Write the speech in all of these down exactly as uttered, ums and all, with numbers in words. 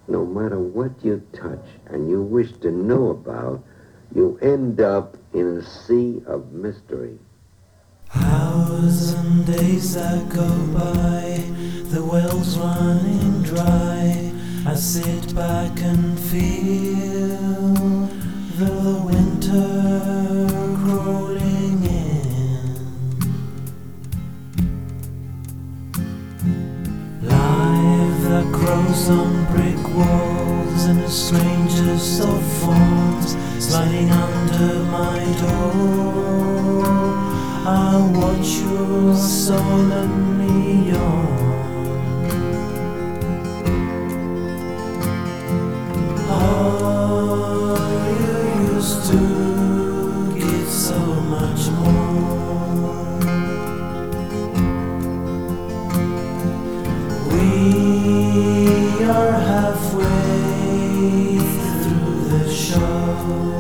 No matter what you touch and you wish to know about, you end up in a sea of mystery. Hours and days that go by, the well's running dry. I sit back and feel the winter crawling in. Life that grows on brick walls and the strangest of forms, sliding under my door. I watch you solemnly yawn. Oh, you used to give so much more. We are halfway through the show.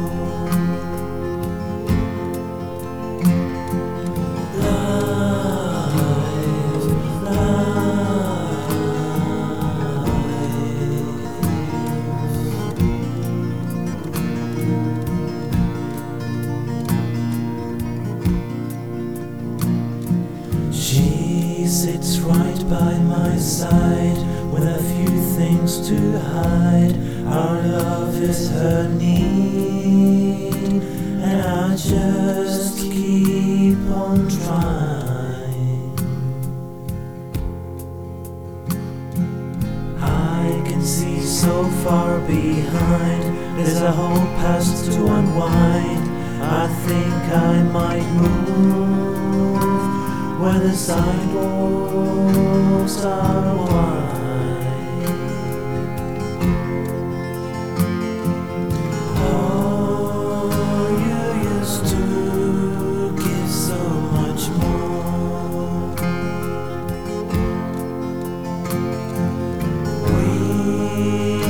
She sits right by my side with a few things to hide. Our love is her need, and I just keep on trying. I can see so far behind, there's a whole past to unwind. I think I might move where the sidewalks are wide. Oh, you used to give so much more. We